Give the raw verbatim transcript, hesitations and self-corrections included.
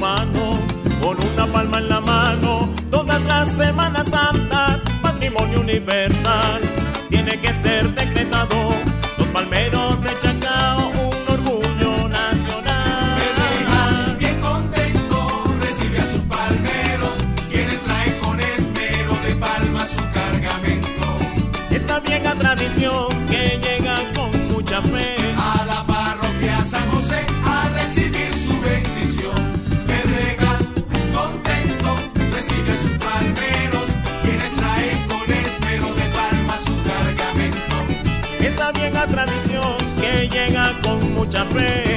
humano, con una palma en la mano, todas las Semanas Santas, patrimonio universal, tiene que ser decretado, los palmeros de Chacao, un orgullo nacional. Pedregal, bien contento, recibe a sus palmeros, quienes traen con esmero de palma su cargamento. Esta vieja tradición que llega con mucha fe a la parroquia San José a recibir su bendición. Pedregal, contento, recibe a sus palmeros, quienes traen con esmero de palma su cargamento. Esta vieja tradición que llega con mucha fe